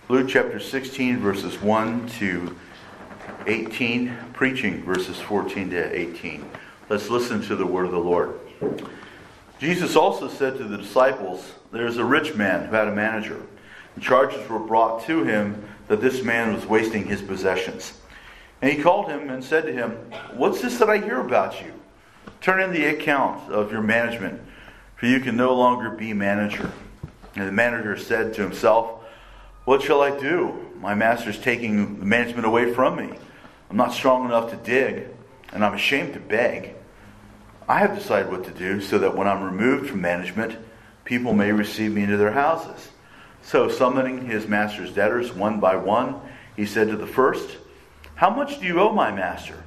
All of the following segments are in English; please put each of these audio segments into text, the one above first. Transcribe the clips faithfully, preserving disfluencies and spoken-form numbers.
Luke chapter sixteen, verses one to eighteen, preaching verses fourteen to eighteen. Let's listen to the word of the Lord. Jesus also said to the disciples, "There is a rich man who had a manager, and charges were brought to him that this man was wasting his possessions. And he called him and said to him, 'What's this that I hear about you? Turn in the account of your management, for you can no longer be manager.' And the manager said to himself, 'What shall I do? My master's taking the management away from me. I'm not strong enough to dig, and I'm ashamed to beg. I have decided what to do so that when I'm removed from management, people may receive me into their houses.' So summoning his master's debtors one by one, he said to the first, 'How much do you owe my master?'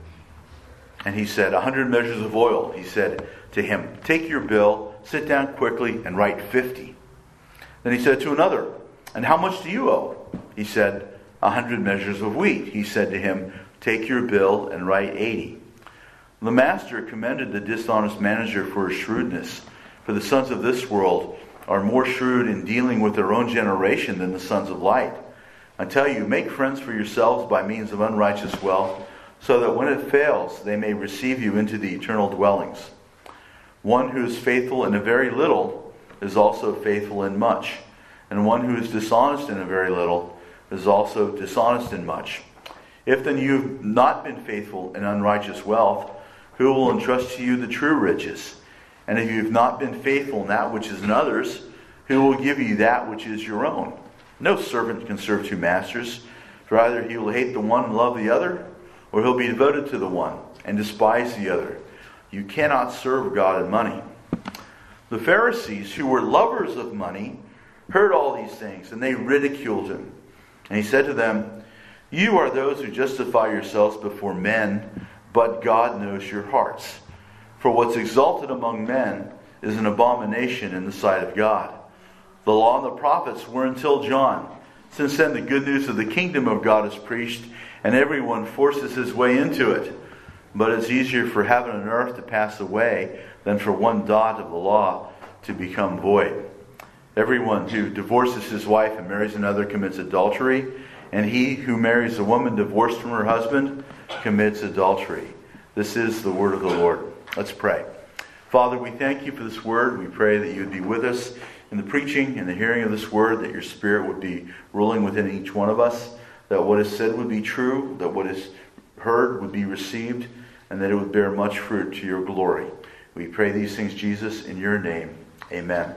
And he said, a hundred measures of oil.' He said to him, 'Take your bill, sit down quickly, and write fifty.' Then he said to another, 'And how much do you owe?' He said, a hundred measures of wheat.' He said to him, 'Take your bill and write eighty.' The master commended the dishonest manager for his shrewdness, for the sons of this world are more shrewd in dealing with their own generation than the sons of light. I tell you, make friends for yourselves by means of unrighteous wealth, so that when it fails, they may receive you into the eternal dwellings. One who is faithful in a very little is also faithful in much, and one who is dishonest in a very little is also dishonest in much. If then you have not been faithful in unrighteous wealth, who will entrust to you the true riches? And if you have not been faithful in that which is another's, who will give you that which is your own? No servant can serve two masters, for either he will hate the one and love the other, or he'll be devoted to the one and despise the other. You cannot serve God and money." The Pharisees, who were lovers of money, heard all these things, and they ridiculed him. And he said to them, "You are those who justify yourselves before men, but God knows your hearts. For what's exalted among men is an abomination in the sight of God. The law and the prophets were until John. Since then the good news of the kingdom of God is preached, and everyone forces his way into it. But it's easier for heaven and earth to pass away than for one dot of the law to become void. Everyone who divorces his wife and marries another commits adultery, and he who marries a woman divorced from her husband commits adultery." This is the word of the Lord. Let's pray. Father, we thank you for this word. We pray that you would be with us in the preaching and the hearing of this word, that your Spirit would be ruling within each one of us, that what is said would be true, that what is heard would be received, and that it would bear much fruit to your glory. We pray these things, Jesus, in your name. Amen.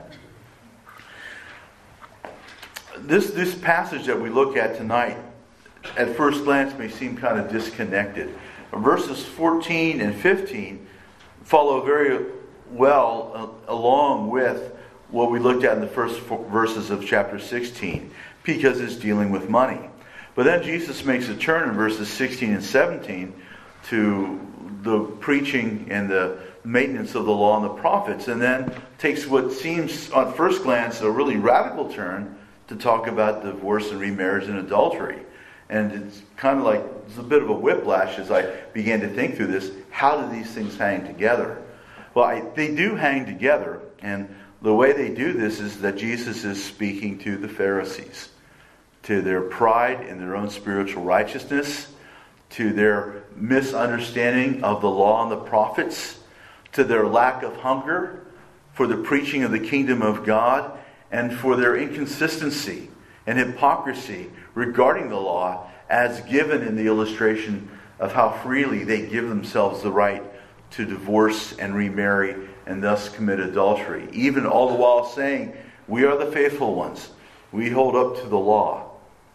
This, this passage that we look at tonight, at first glance, may seem kind of disconnected. Verses fourteen and fifteen follow very well uh, along with what we looked at in the first verses of chapter sixteen, because it's dealing with money. But then Jesus makes a turn in verses sixteen and seventeen to the preaching and the maintenance of the law and the prophets, and then takes what seems on first glance a really radical turn to talk about divorce and remarriage and adultery. And it's kind of like, it's a bit of a whiplash as I began to think through this. How do these things hang together? Well, I, they do hang together, and the way they do this is that Jesus is speaking to the Pharisees, to their pride in their own spiritual righteousness, to their misunderstanding of the law and the prophets, to their lack of hunger for the preaching of the kingdom of God, and for their inconsistency and hypocrisy regarding the law, as given in the illustration of how freely they give themselves the right to divorce and remarry and thus commit adultery. Even all the while saying, we are the faithful ones. We hold up to the law.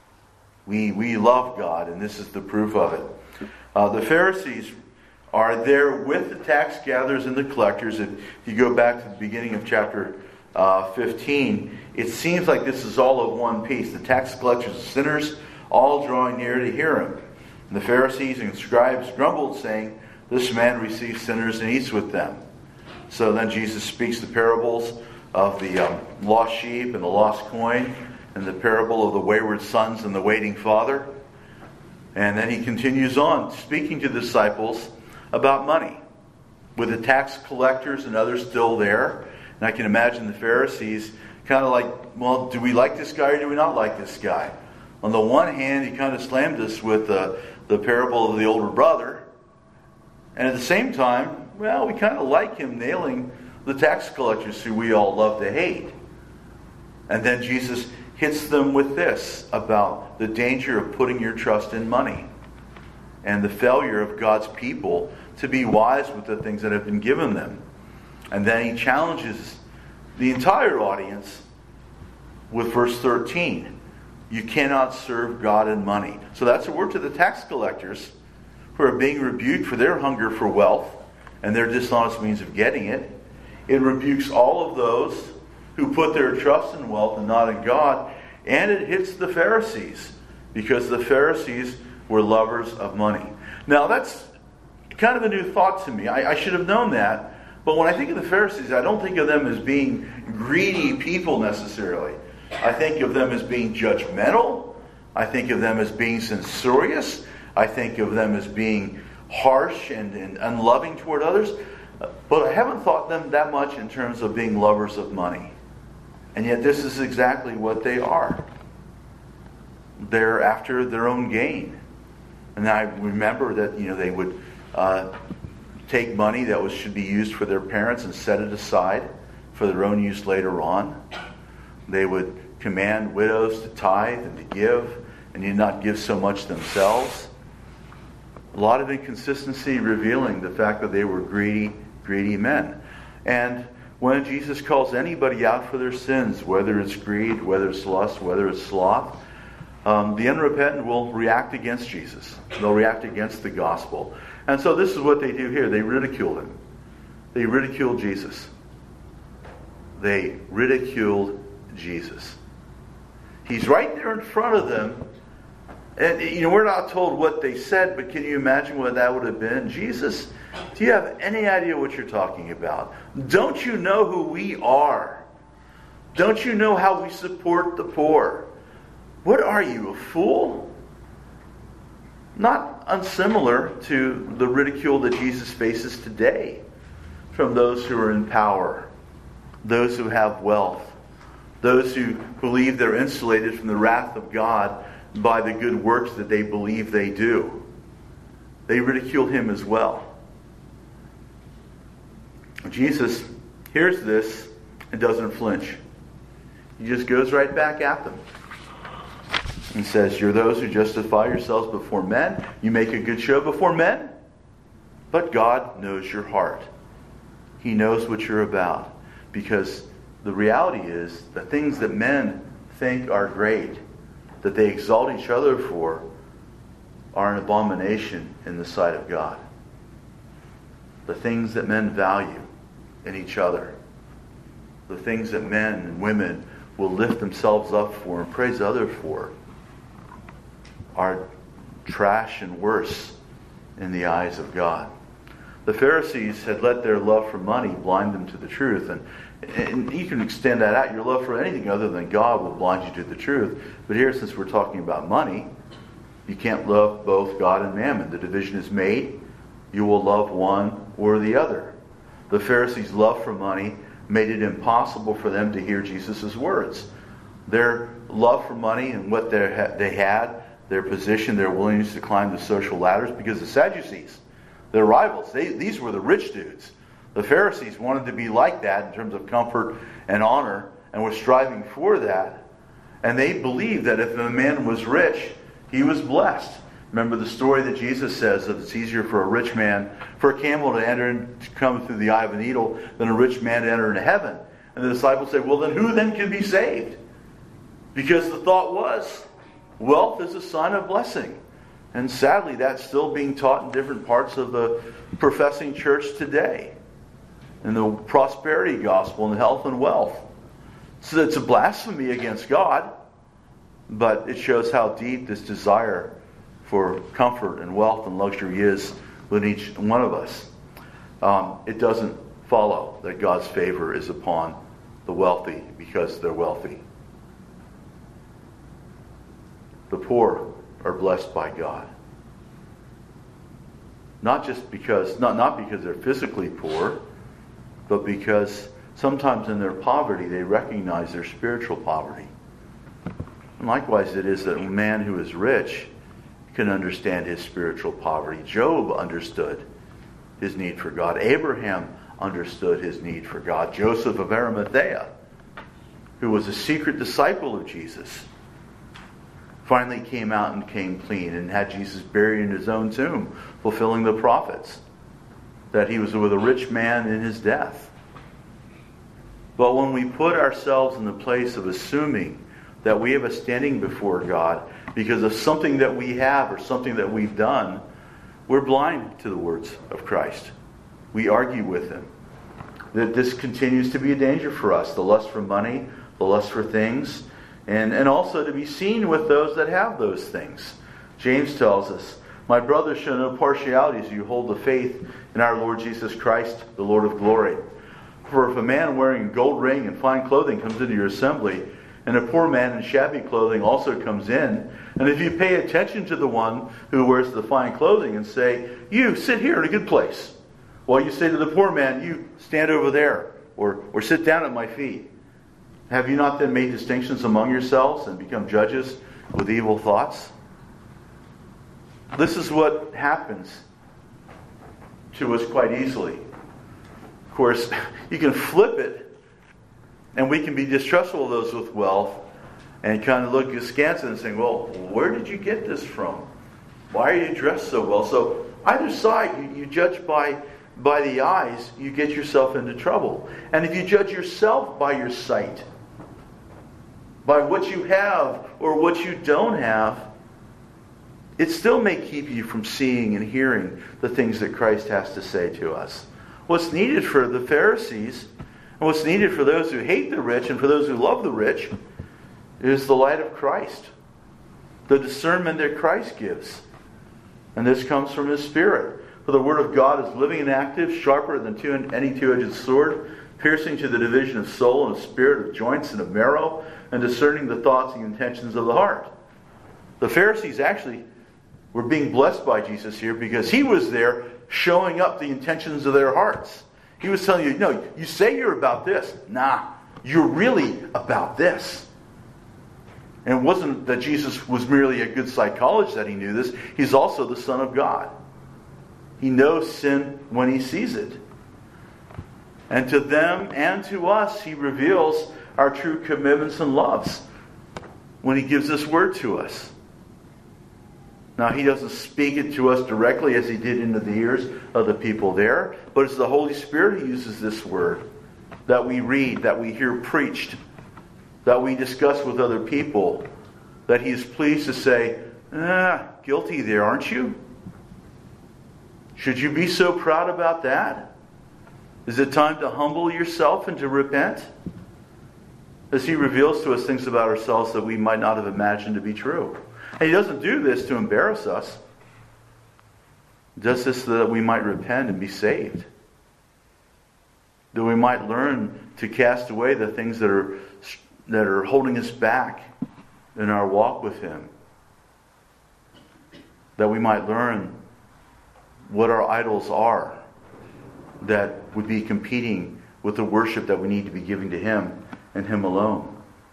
We, we love God, and this is the proof of it. Uh, the Pharisees are there with the tax gatherers and the collectors. If you go back to the beginning of chapter uh, fifteen, it seems like this is all of one piece. The tax collectors and sinners all drawing near to hear him. And the Pharisees and scribes grumbled, saying, "This man receives sinners and eats with them." So then Jesus speaks the parables of the um, lost sheep and the lost coin, and the parable of the wayward sons and the waiting father. And then he continues on, speaking to the disciples about money, with the tax collectors and others still there. And I can imagine the Pharisees kind of like, well, do we like this guy or do we not like this guy? On the one hand, he kind of slammed us with uh, the parable of the older brother. And at the same time, well, we kind of like him nailing the tax collectors who we all love to hate. And then Jesus hits them with this about the danger of putting your trust in money and the failure of God's people to be wise with the things that have been given them. And then he challenges the entire audience with verse thirteen. You cannot serve God and money. So that's a word to the tax collectors who are being rebuked for their hunger for wealth and their dishonest means of getting it. It rebukes all of those who put their trust in wealth and not in God. And it hits the Pharisees, because the Pharisees were lovers of money. Now that's kind of a new thought to me. I, I should have known that. But when I think of the Pharisees, I don't think of them as being greedy people necessarily. I think of them as being judgmental. I think of them as being censorious. I think of them as being harsh and, and unloving toward others. But I haven't thought them that much in terms of being lovers of money. And yet this is exactly what they are. They're after their own gain. And I remember that, you know, they would uh, take money that was should be used for their parents and set it aside for their own use later on. They would command widows to tithe and to give, and did not give so much themselves. A lot of inconsistency revealing the fact that they were greedy, greedy men. And when Jesus calls anybody out for their sins, whether it's greed, whether it's lust, whether it's sloth, um, the unrepentant will react against Jesus. They'll react against the gospel. And so this is what they do here. They ridicule him. They ridiculed Jesus. They ridiculed Jesus. He's right there in front of them. And, you know, we're not told what they said, but can you imagine what that would have been? Jesus, do you have any idea what you're talking about? Don't you know who we are? Don't you know how we support the poor? What are you, a fool? Not unsimilar to the ridicule that Jesus faces today from those who are in power, those who have wealth, those who believe they're insulated from the wrath of God by the good works that they believe they do. They ridicule him as well. Jesus hears this and doesn't flinch. He just goes right back at them and says, you're those who justify yourselves before men. You make a good show before men. But God knows your heart. He knows what you're about. Because the reality is, the things that men think are great, that they exalt each other for, are an abomination in the sight of God. The things that men value in each other, the things that men and women will lift themselves up for and praise others for, are trash and worse in the eyes of God. The Pharisees had let their love for money blind them to the truth. And, and you can extend that out. Your love for anything other than God will blind you to the truth. But here, since we're talking about money, you can't love both God and mammon. The division is made. You will love one or the other. The Pharisees' love for money made it impossible for them to hear Jesus' words. Their love for money and what they had, their position, their willingness to climb the social ladders, because the Sadducees, their rivals, they, these were the rich dudes. The Pharisees wanted to be like that in terms of comfort and honor, and were striving for that. And they believed that if a man was rich, he was blessed. Remember the story that Jesus says that it's easier for a rich man, for a camel to enter and to come through the eye of a needle than a rich man to enter into heaven. And the disciples say, well, then who then can be saved? Because the thought was, wealth is a sign of blessing. And sadly, that's still being taught in different parts of the professing church today. In the prosperity gospel and health and wealth. So it's a blasphemy against God, but it shows how deep this desire for comfort and wealth and luxury is within each one of us. Um, it doesn't follow that God's favor is upon the wealthy because they're wealthy. The poor are blessed by God. Not just because, not, not because they're physically poor, but because sometimes in their poverty they recognize their spiritual poverty. And likewise it is that a man who is rich can understand his spiritual poverty. Job understood his need for God. Abraham understood his need for God. Joseph of Arimathea, who was a secret disciple of Jesus, finally came out and came clean and had Jesus buried in his own tomb, fulfilling the prophets that he was with a rich man in his death. But when we put ourselves in the place of assuming that we have a standing before God because of something that we have or something that we've done, we're blind to the words of Christ. We argue with him. That this continues to be a danger for us. The lust for money, the lust for things, and, and also to be seen with those that have those things. James tells us, "My brothers, show no partiality as you hold the faith in our Lord Jesus Christ, the Lord of glory. For if a man wearing a gold ring and fine clothing comes into your assembly, and a poor man in shabby clothing also comes in, and if you pay attention to the one who wears the fine clothing and say, 'You sit here in a good place,' while you say to the poor man, 'You stand over there,' or, or 'sit down at my feet,' have you not then made distinctions among yourselves and become judges with evil thoughts?" This is what happens to us quite easily. Of course, you can flip it, and we can be distrustful of those with wealth and kind of look askance and saying, "Well, where did you get this from? Why are you dressed so well?" So either side, you, you judge by, by the eyes, you get yourself into trouble. And if you judge yourself by your sight, by what you have or what you don't have, it still may keep you from seeing and hearing the things that Christ has to say to us. What's needed for the Pharisees, and what's needed for those who hate the rich and for those who love the rich, is the light of Christ. The discernment that Christ gives. And this comes from His Spirit. For the Word of God is living and active, sharper than two, any two-edged sword, piercing to the division of soul and of spirit, of joints and of marrow, and discerning the thoughts and intentions of the heart. The Pharisees actually were being blessed by Jesus here because He was there showing up the intentions of their hearts. He was telling you, no, you say you're about this. Nah, you're really about this. And it wasn't that Jesus was merely a good psychologist that He knew this. He's also the Son of God. He knows sin when He sees it. And to them and to us, He reveals our true commitments and loves when He gives this word to us. Now, He doesn't speak it to us directly as He did into the ears of the people there, but it's the Holy Spirit who uses this word that we read, that we hear preached, that we discuss with other people, that He is pleased to say, ah, guilty there, aren't you? Should you be so proud about that? Is it time to humble yourself and to repent? As He reveals to us things about ourselves that we might not have imagined to be true. And He doesn't do this to embarrass us. He does this so that we might repent and be saved. That we might learn to cast away the things that are that are holding us back in our walk with Him. That we might learn what our idols are that would be competing with the worship that we need to be giving to Him and Him alone.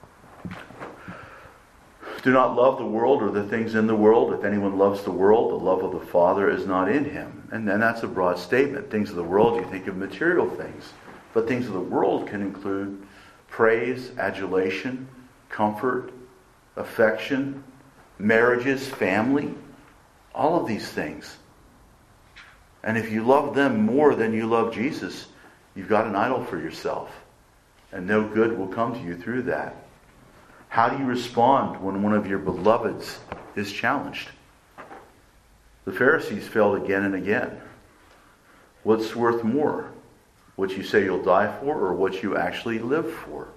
Do not love the world or the things in the world. If anyone loves the world, the love of the Father is not in him. And, and that's a broad statement. Things of the world, you think of material things. But things of the world can include praise, adulation, comfort, affection, marriages, family. All of these things. And if you love them more than you love Jesus, you've got an idol for yourself. And no good will come to you through that. How do you respond when one of your beloveds is challenged? The Pharisees failed again and again. What's worth more? What you say you'll die for or what you actually live for?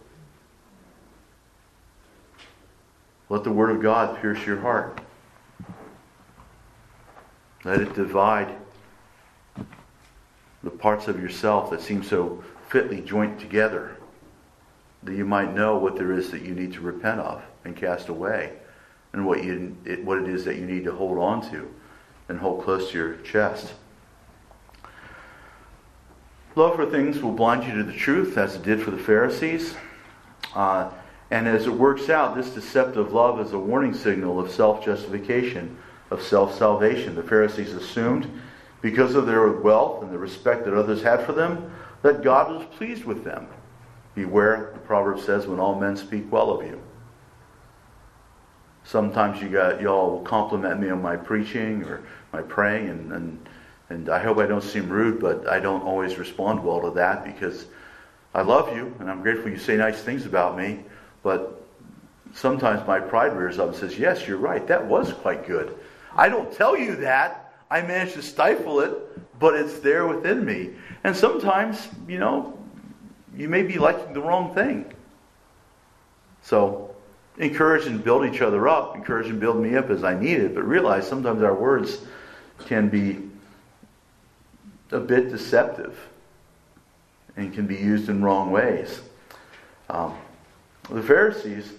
Let the Word of God pierce your heart. Let it divide the parts of yourself that seem so fitly joined together, that you might know what there is that you need to repent of and cast away, and what you it, what it is that you need to hold on to and hold close to your chest. Love for things will blind you to the truth, as it did for the Pharisees. Uh, And as it works out, this deceptive love is a warning signal of self-justification, of self-salvation. The Pharisees assumed, because of their wealth and the respect that others had for them, that God was pleased with them. Beware, the proverb says, when all men speak well of you. Sometimes you got y'all will compliment me on my preaching or my praying, and, and and I hope I don't seem rude, but I don't always respond well to that because I love you and I'm grateful you say nice things about me. But sometimes my pride rears up and says, "Yes, you're right. That was quite good." I don't tell you that. I manage to stifle it, but it's there within me. And sometimes, you know, you may be liking the wrong thing. So, encourage and build each other up. Encourage and build me up as I need it. But realize sometimes our words can be a bit deceptive and can be used in wrong ways. Um, the Pharisees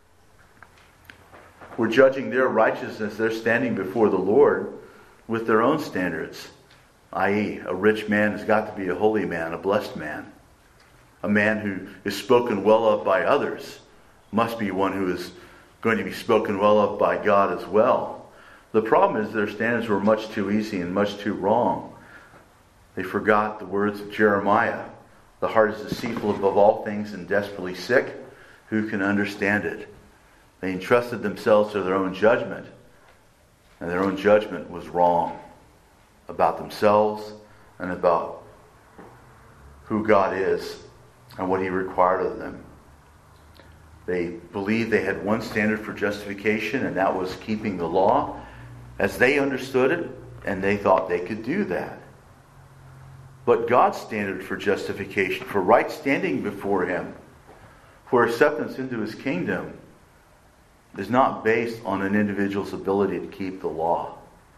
were judging their righteousness, their standing before the Lord, with their own standards. that is, a rich man has got to be a holy man, a blessed man. A man who is spoken well of by others must be one who is going to be spoken well of by God as well. The problem is their standards were much too easy and much too wrong. They forgot the words of Jeremiah. The heart is deceitful above all things and desperately sick. Who can understand it? They entrusted themselves to their own judgment. And their own judgment was wrong about themselves and about who God is and what He required of them. They believed they had one standard for justification, and that was keeping the law as they understood it, and they thought they could do that. But God's standard for justification, for right standing before Him, for acceptance into His kingdom, is not based on an individual's ability to keep the law.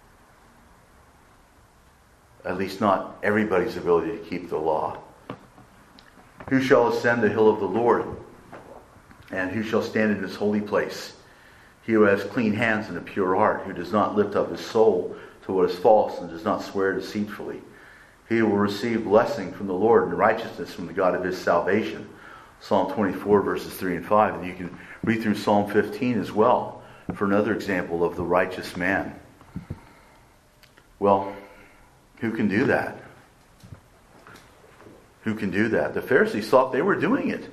At least not everybody's ability to keep the law. Who shall ascend the hill of the Lord? And who shall stand in His holy place? He who has clean hands and a pure heart, who does not lift up his soul to what is false and does not swear deceitfully. He will receive blessing from the Lord and righteousness from the God of his salvation. Psalm twenty-four, verses three and five. And you can read through Psalm fifteen as well for another example of the righteous man. Well, who can do that? Who can do that? The Pharisees thought they were doing it.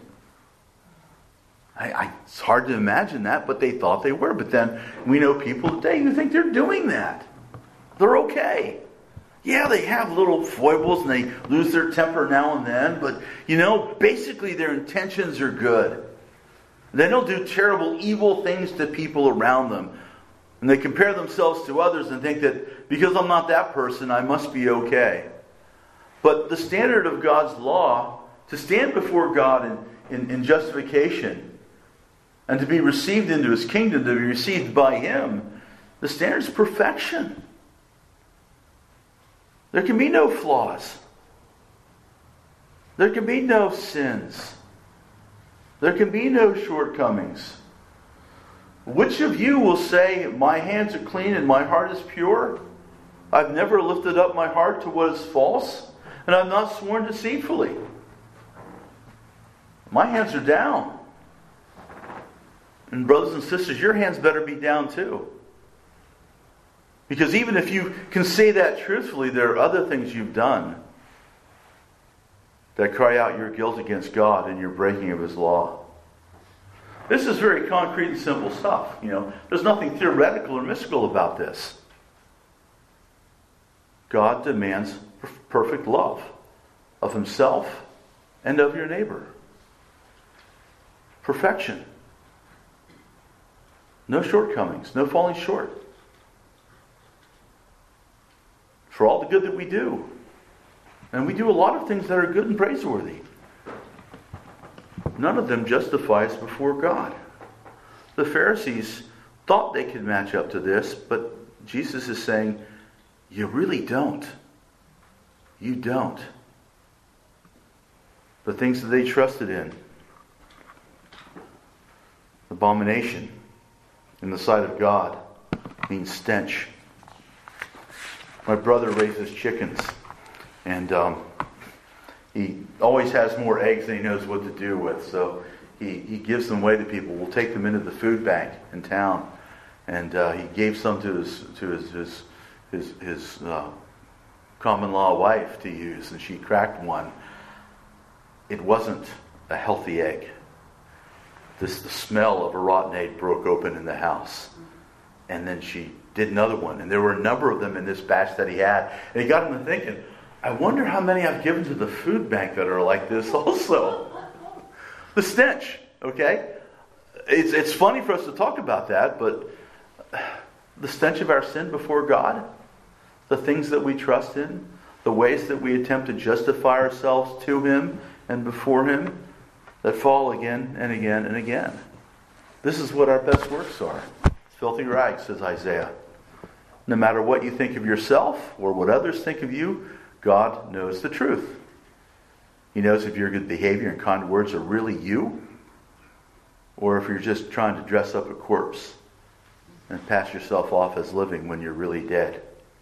I, I, it's hard to imagine that, but they thought they were. But then we know people today who think they're doing that. They're okay. Yeah, they have little foibles and they lose their temper now and then, but you know, basically their intentions are good. They don't do terrible, evil things to people around them. And they compare themselves to others and think that because I'm not that person, I must be okay. But the standard of God's law, to stand before God in, in, in justification and to be received into His kingdom, to be received by Him, the standard is perfection. There can be no flaws. There can be no sins. There can be no shortcomings. Which of you will say, my hands are clean and my heart is pure? I've never lifted up my heart to what is false, and I've not sworn deceitfully. My hands are down. And brothers and sisters, your hands better be down too. Because even if you can say that truthfully, there are other things you've done that cry out your guilt against God and your breaking of His law. This is very concrete and simple stuff. You know, there's nothing theoretical or mystical about this. God demands perfect love of Himself and of your neighbor. Perfection. No shortcomings, no falling short. For all the good that we do. And we do a lot of things that are good and praiseworthy. None of them justify us before God. The Pharisees thought they could match up to this, but Jesus is saying, you really don't. You don't. The things that they trusted in. Abomination in the sight of God means stench. My brother raises chickens, and um, he always has more eggs than he knows what to do with. So he, he gives them away to people. We'll take them into the food bank in town. And uh, he gave some to his to his his his, his uh, common law wife to use, and she cracked one. It wasn't a healthy egg. This the smell of a rotten egg broke open in the house, and then she did another one, and there were a number of them in this batch that he had. And he got him to thinking, I wonder how many I've given to the food bank that are like this also. The stench, okay? It's it's funny for us to talk about that, but the stench of our sin before God, the things that we trust in, the ways that we attempt to justify ourselves to Him and before Him, that fall again and again and again. This is what our best works are. Filthy rags, says Isaiah. No matter what you think of yourself or what others think of you, God knows the truth. He knows if your good behavior and kind words are really you, or if you're just trying to dress up a corpse and pass yourself off as living when you're really dead.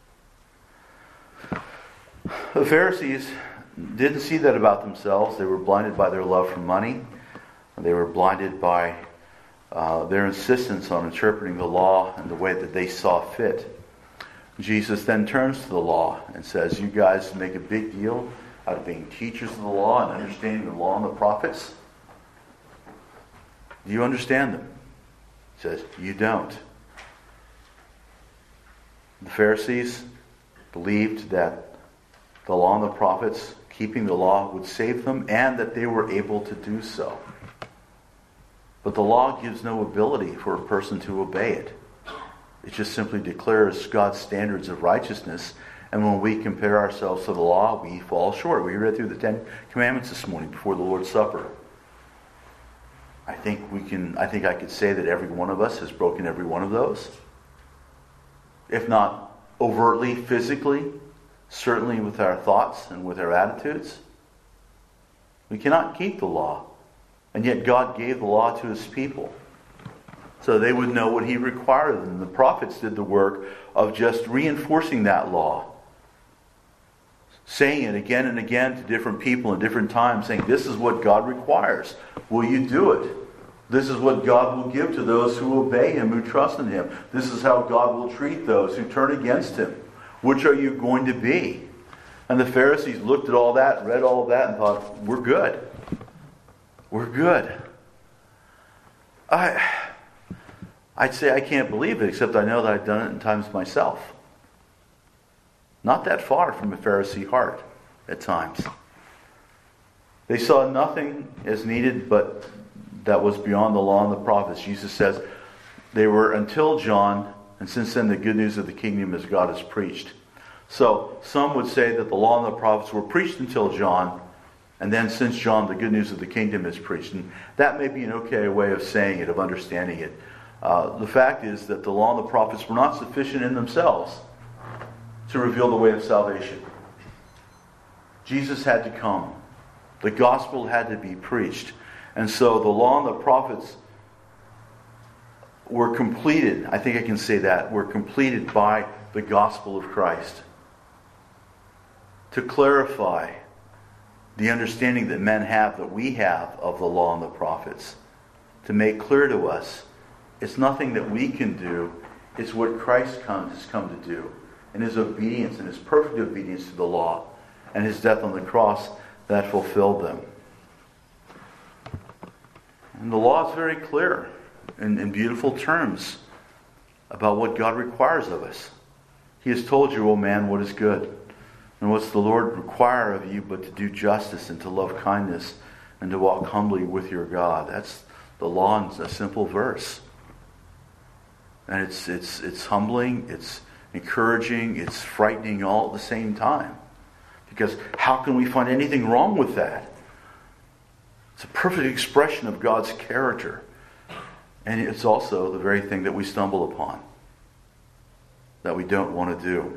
The Pharisees didn't see that about themselves. They were blinded by their love for money. They were blinded by uh, their insistence on interpreting the law in the way that they saw fit. Jesus then turns to the law and says, you guys make a big deal out of being teachers of the law and understanding the law and the prophets. Do you understand them? He says, you don't. The Pharisees believed that the law and the prophets, keeping the law, would save them, and that they were able to do so. But the law gives no ability for a person to obey it. It just simply declares God's standards of righteousness, and when we compare ourselves to the law, we fall short. We read through the Ten Commandments this morning before the Lord's Supper. I think we can. I think I could say that every one of us has broken every one of those. If not overtly, physically, certainly with our thoughts and with our attitudes. We cannot keep the law. And yet God gave the law to His people, so they would know what He required of them. The prophets did the work of just reinforcing that law. Saying it again and again to different people in different times, saying, this is what God requires. Will you do it? This is what God will give to those who obey Him, who trust in Him. This is how God will treat those who turn against Him. Which are you going to be? And the Pharisees looked at all that, read all that, and thought, we're good. We're good. I, I'd say I can't believe it, except I know that I've done it in times myself. Not that far from a Pharisee heart at times. They saw nothing as needed but that was beyond the law and the prophets. Jesus says they were until John, and since then the good news of the kingdom as God has preached. So some would say that the law and the prophets were preached until John, and then since John the good news of the kingdom is preached. And that may be an okay way of saying it, of understanding it. Uh, the fact is that the law and the prophets were not sufficient in themselves to reveal the way of salvation. Jesus had to come. The gospel had to be preached. And so the law and the prophets were completed, I think I can say that, were completed by the gospel of Christ. To clarify the understanding that men have, that we have of the law and the prophets. To make clear to us, it's nothing that we can do, it's what Christ comes, has come to do. In His obedience, and His perfect obedience to the law, and His death on the cross that fulfilled them. And the law is very clear in, in beautiful terms about what God requires of us. He has told you, O man, what is good. And what's the Lord require of you but to do justice and to love kindness and to walk humbly with your God. That's the law in a simple verse. And it's it's it's humbling, it's encouraging, it's frightening all at the same time. Because how can we find anything wrong with that? It's a perfect expression of God's character. And it's also the very thing that we stumble upon, that we don't want to do.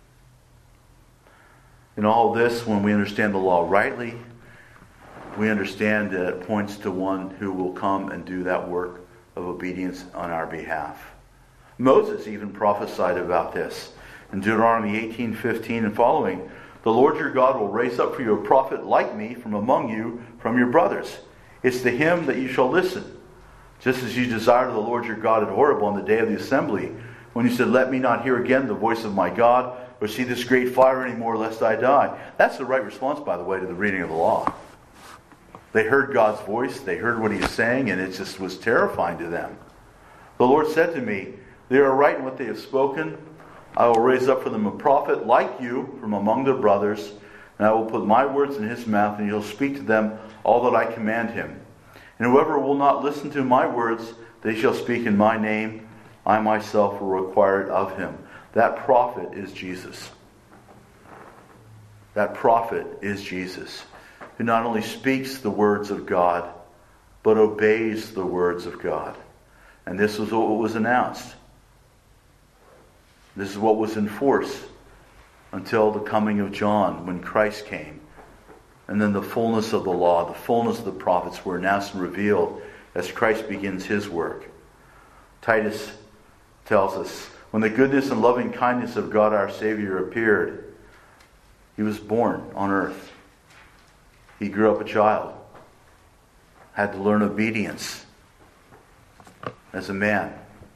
In all this, when we understand the law rightly, we understand that it points to one who will come and do that work of obedience on our behalf. Moses even prophesied about this. In Deuteronomy eighteen fifteen and following, the Lord your God will raise up for you a prophet like me from among you, from your brothers. It's to him that you shall listen. Just as you desired the Lord your God at Horeb on the day of the assembly, when you said, let me not hear again the voice of my God, or see this great fire anymore, lest I die. That's the right response, by the way, to the reading of the law. They heard God's voice, they heard what he was saying, and it just was terrifying to them. The Lord said to me, they are right in what they have spoken. I will raise up for them a prophet like you from among their brothers, and I will put my words in his mouth, and he'll speak to them all that I command him. And whoever will not listen to my words, they shall speak in my name. I myself will require it of him. That prophet is Jesus. That prophet is Jesus, who not only speaks the words of God, but obeys the words of God. And this was what was announced. This is what was in force until the coming of John, when Christ came. And then the fullness of the law, the fullness of the prophets were announced and revealed as Christ begins his work. Titus tells us, when the goodness and loving kindness of God our Savior appeared, he was born on earth. He grew up a child, had to learn obedience as a man,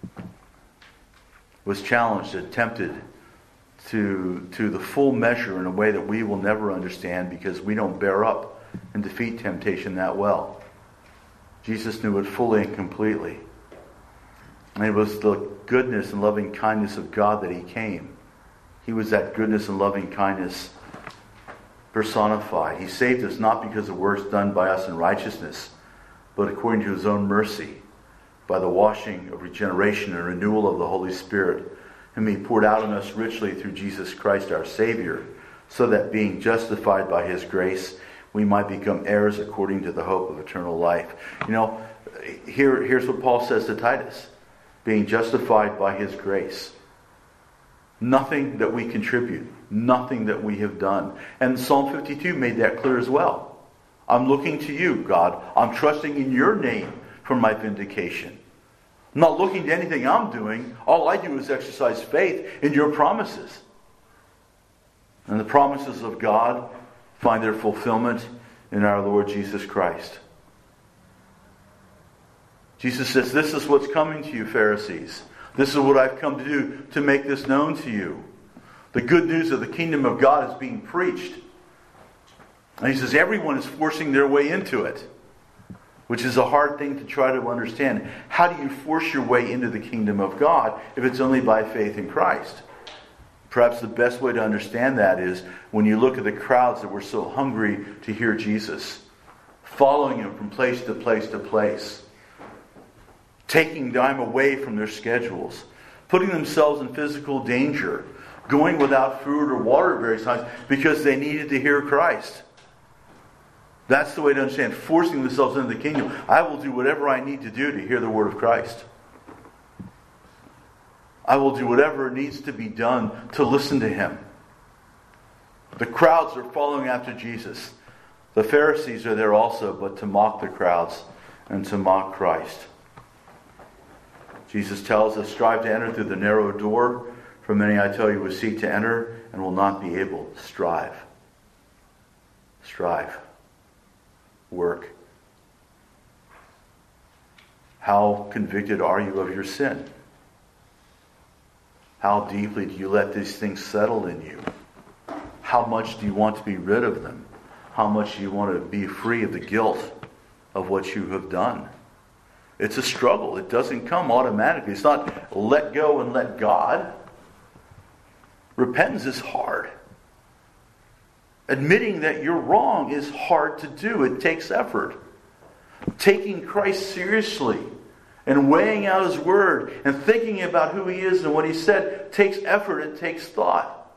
was challenged and tempted to, to the full measure in a way that we will never understand because we don't bear up and defeat temptation that well. Jesus knew it fully and completely. And it was the goodness and loving kindness of God that he came. He was that goodness and loving kindness personified. He saved us not because of works done by us in righteousness, but according to his own mercy, by the washing of regeneration and renewal of the Holy Spirit, whom he poured out on us richly through Jesus Christ our Savior, so that being justified by his grace, we might become heirs according to the hope of eternal life. You know, here, here's what Paul says to Titus. Being justified by his grace. Nothing that we contribute. Nothing that we have done. And Psalm fifty-two made that clear as well. I'm looking to you, God. I'm trusting in your name for my vindication. I'm not looking to anything I'm doing. All I do is exercise faith in your promises. And the promises of God find their fulfillment in our Lord Jesus Christ. Jesus says, this is what's coming to you, Pharisees. This is what I've come to do to make this known to you. The good news of the kingdom of God is being preached. And he says everyone is forcing their way into it, which is a hard thing to try to understand. How do you force your way into the kingdom of God if it's only by faith in Christ? Perhaps the best way to understand that is when you look at the crowds that were so hungry to hear Jesus, following him from place to place to place, taking time away from their schedules, putting themselves in physical danger, going without food or water at various times because they needed to hear Christ. That's the way to understand forcing themselves into the kingdom. I will do whatever I need to do to hear the word of Christ. I will do whatever needs to be done to listen to him. The crowds are following after Jesus. The Pharisees are there also, but to mock the crowds and to mock Christ. Jesus tells us, strive to enter through the narrow door, for many, I tell you, will seek to enter and will not be able. Strive. Strive. Work. How convicted are you of your sin? How deeply do you let these things settle in you? How much do you want to be rid of them? How much do you want to be free of the guilt of what you have done? It's a struggle. It doesn't come automatically. It's not let go and let God. Repentance is hard. Admitting that you're wrong is hard to do. It takes effort. Taking Christ seriously and weighing out his word and thinking about who he is and what he said takes effort. It takes thought.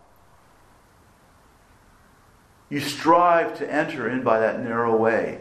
You strive to enter in by that narrow way,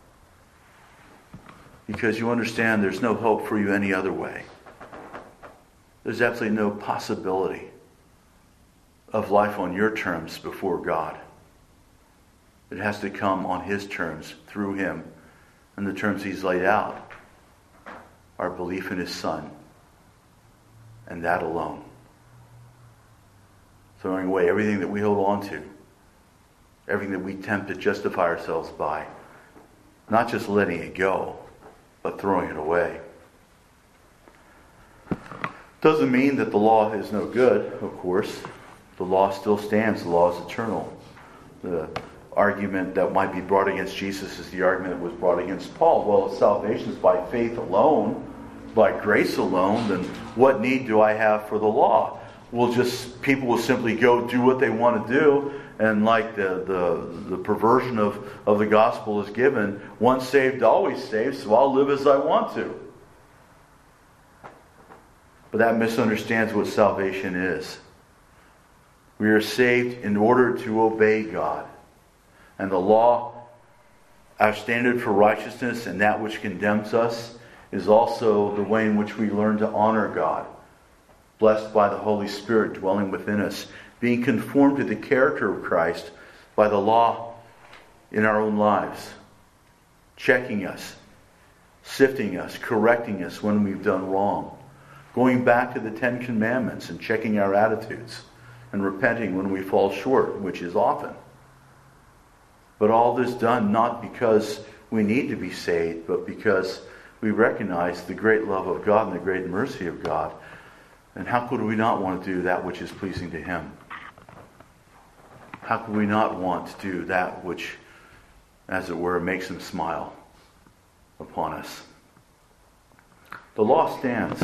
because you understand there's no hope for you any other way. There's absolutely no possibility of life on your terms before God. It has to come on his terms, through him, and the terms he's laid out. Our belief in his Son, and that alone. Throwing away everything that we hold on to, everything that we tempt to justify ourselves by, Not just letting it go, but throwing it away. Doesn't mean that the law is no good, of course. The law still stands. The law is eternal. The argument that might be brought against Jesus is the argument that was brought against Paul. Well, if salvation is by faith alone, by grace alone, then what need do I have for the law? Well, just people will simply go do what they want to do, and like the the, the perversion of, of the gospel is given, once saved, always saved, so I'll live as I want to. But that misunderstands what salvation is. We are saved in order to obey God. And the law, our standard for righteousness and that which condemns us, is also the way in which we learn to honor God. Blessed by the Holy Spirit dwelling within us, being conformed to the character of Christ by the law in our own lives, checking us, sifting us, correcting us when we've done wrong, going back to the Ten Commandments and checking our attitudes, and repenting when we fall short, which is often. But all this done not because we need to be saved, but because we recognize the great love of God and the great mercy of God. And how could we not want to do that which is pleasing to Him? How could we not want to do that which, as it were, makes Him smile upon us? The law stands.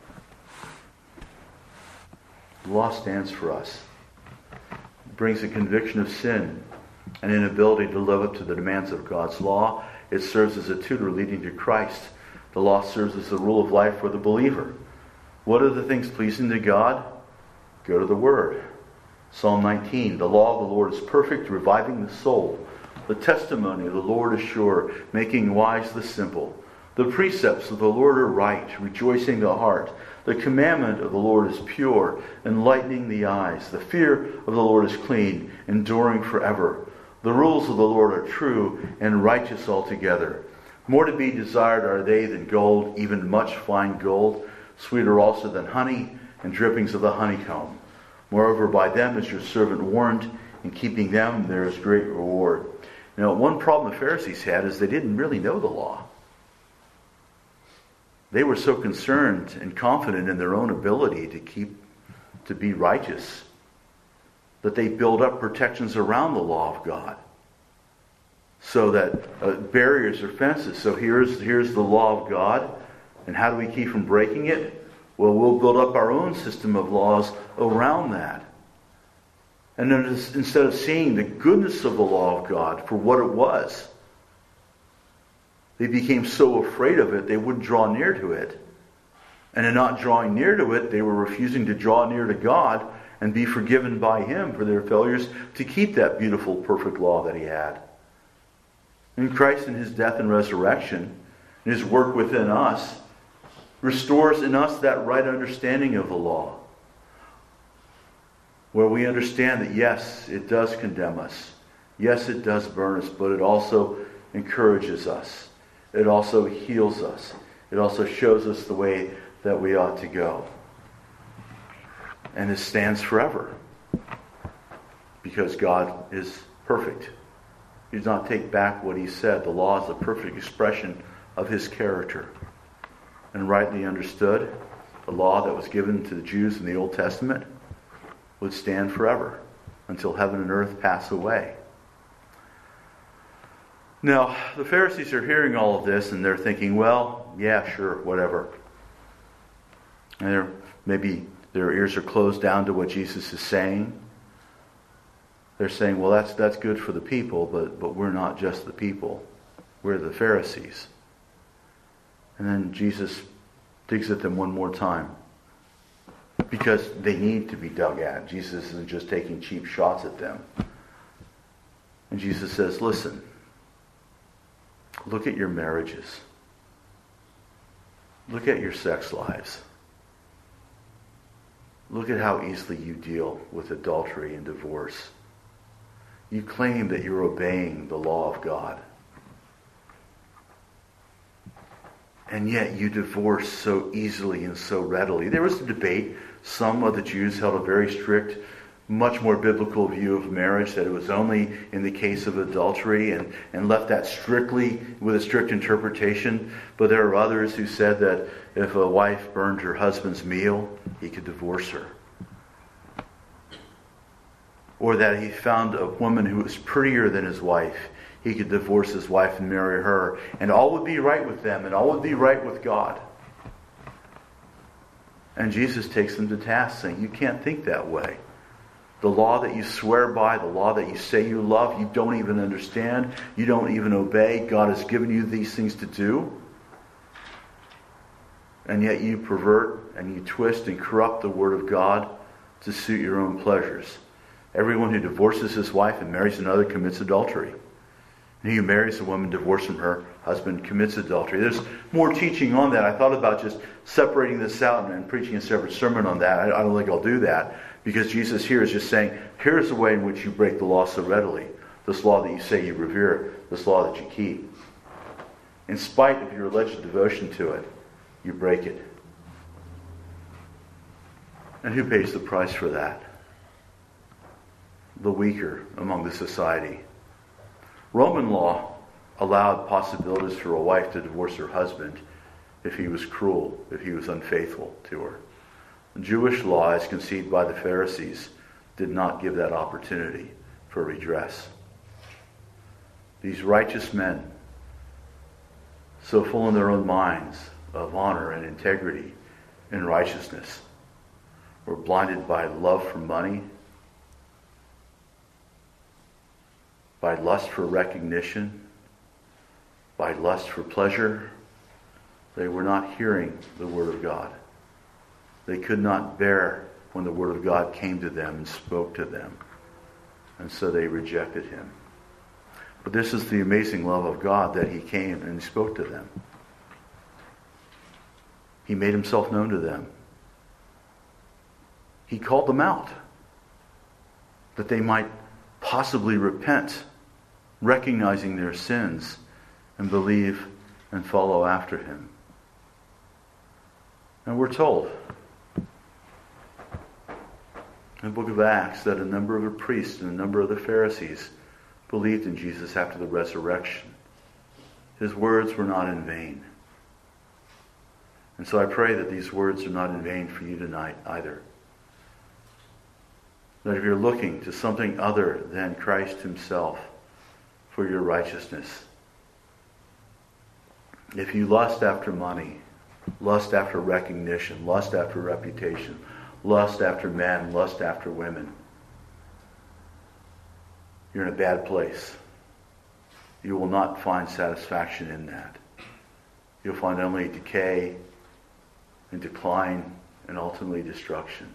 The law stands for us. It brings a conviction of sin, an inability to live up to the demands of God's law. It serves as a tutor leading to Christ. The law serves as the rule of life for the believer. What are the things pleasing to God? Go to the Word. Psalm nineteen, the law of the Lord is perfect, reviving the soul. The testimony of the Lord is sure, making wise the simple. The precepts of the Lord are right, rejoicing the heart. The commandment of the Lord is pure, enlightening the eyes. The fear of the Lord is clean, enduring forever. The rules of the Lord are true and righteous altogether. More to be desired are they than gold, even much fine gold, sweeter also than honey and drippings of the honeycomb. Moreover, by them is your servant warned. In keeping them, there is great reward. You know, one problem the Pharisees had is they didn't really know the law. They were so concerned and confident in their own ability to keep, to be righteous, that they build up protections around the law of God. So that uh, barriers or fences. So here's, here's the law of God. And how do we keep from breaking it? Well, we'll build up our own system of laws around that. And then instead of seeing the goodness of the law of God for what it was, they became so afraid of it, they wouldn't draw near to it. And in not drawing near to it, they were refusing to draw near to God and be forgiven by Him for their failures to keep that beautiful, perfect law that He had. And Christ in His death and resurrection, and His work within us, restores in us that right understanding of the law, where we understand that yes, it does condemn us. Yes, it does burn us, but it also encourages us. It also heals us. It also shows us the way that we ought to go. And it stands forever, because God is perfect. He does not take back what He said. The law is a perfect expression of His character. And rightly understood, the law that was given to the Jews in the Old Testament would stand forever until heaven and earth pass away. Now, the Pharisees are hearing all of this and they're thinking, well, yeah, sure, whatever. And they're, maybe their ears are closed down to what Jesus is saying. They're saying, well, that's that's good for the people, but, but we're not just the people. We're the Pharisees. And then Jesus digs at them one more time, because they need to be dug at. Jesus isn't just taking cheap shots at them. And Jesus says, listen, look at your marriages. Look at your sex lives. Look at how easily you deal with adultery and divorce. You claim that you're obeying the law of God. And yet you divorce so easily and so readily. There was a debate. Some of the Jews held a very strict much more biblical view of marriage, that it was only in the case of adultery, and, and left that strictly with a strict interpretation. But there are others who said that if a wife burned her husband's meal, he could divorce her. Or that he found a woman who was prettier than his wife, he could divorce his wife and marry her, and all would be right with them, and all would be right with God. And Jesus takes them to task, saying, you can't think that way. The law that you swear by, the law that you say you love, you don't even understand, you don't even obey. God has given you these things to do. And yet you pervert and you twist and corrupt the Word of God to suit your own pleasures. Everyone who divorces his wife and marries another commits adultery. And he who marries a woman divorced from her husband commits adultery. There's more teaching on that. I thought about just separating this out and preaching a separate sermon on that. I don't think I'll do that, because Jesus here is just saying, here's the way in which you break the law so readily. This law that you say you revere, this law that you keep. In spite of your alleged devotion to it, you break it. And who pays the price for that? The weaker among the society. Roman law allowed possibilities for a wife to divorce her husband if he was cruel, if he was unfaithful to her. Jewish law, as conceived by the Pharisees, did not give that opportunity for redress. These righteous men, so full in their own minds of honor and integrity and righteousness, were blinded by love for money, by lust for recognition, by lust for pleasure. They were not hearing the Word of God. They could not bear when the Word of God came to them and spoke to them. And so they rejected Him. But this is the amazing love of God, that He came and spoke to them. He made Himself known to them. He called them out, that they might possibly repent, recognizing their sins, and believe and follow after Him. And we're told in the book of Acts that a number of the priests and a number of the Pharisees believed in Jesus after the resurrection. His words were not in vain. And so I pray that these words are not in vain for you tonight either. That if you're looking to something other than Christ Himself for your righteousness, if you lust after money, lust after recognition, lust after reputation, lust after men, lust after women, you're in a bad place. You will not find satisfaction in that. You'll find only decay and decline and ultimately destruction.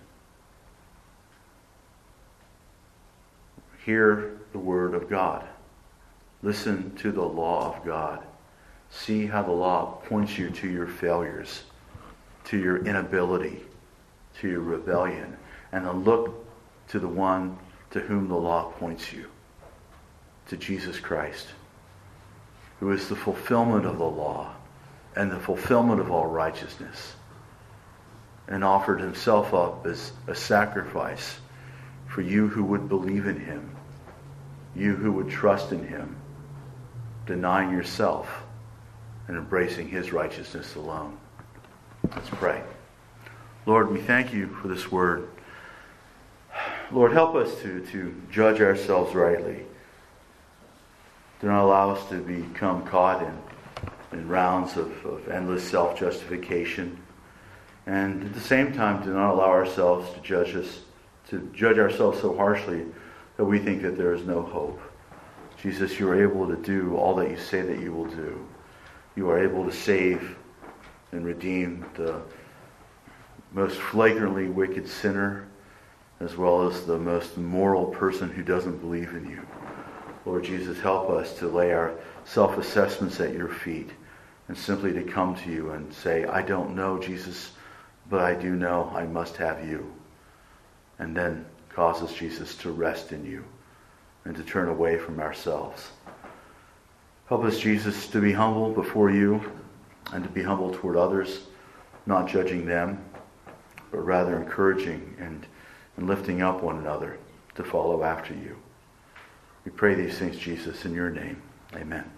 Hear the Word of God. Listen to the law of God. See how the law points you to your failures, to your inability, to your rebellion, and then look to the one to whom the law points you, to Jesus Christ, who is the fulfillment of the law and the fulfillment of all righteousness, and offered Himself up as a sacrifice for you who would believe in Him, you who would trust in Him, denying yourself and embracing His righteousness alone. Let's pray. Lord, we thank You for this word. Lord, help us to, to judge ourselves rightly. Do not allow us to become caught in, in rounds of, of endless self-justification. And at the same time, do not allow ourselves to judge us, to judge ourselves so harshly that we think that there is no hope. Jesus, You are able to do all that You say that You will do. You are able to save and redeem the most flagrantly wicked sinner, as well as the most moral person who doesn't believe in You. Lord Jesus, help us to lay our self-assessments at Your feet and simply to come to You and say, I don't know, Jesus, but I do know I must have You. And then cause us, Jesus, to rest in You and to turn away from ourselves. Help us, Jesus, to be humble before You and to be humble toward others, not judging them, but rather encouraging and, and lifting up one another to follow after you. We pray these things, Jesus, in your name. Amen.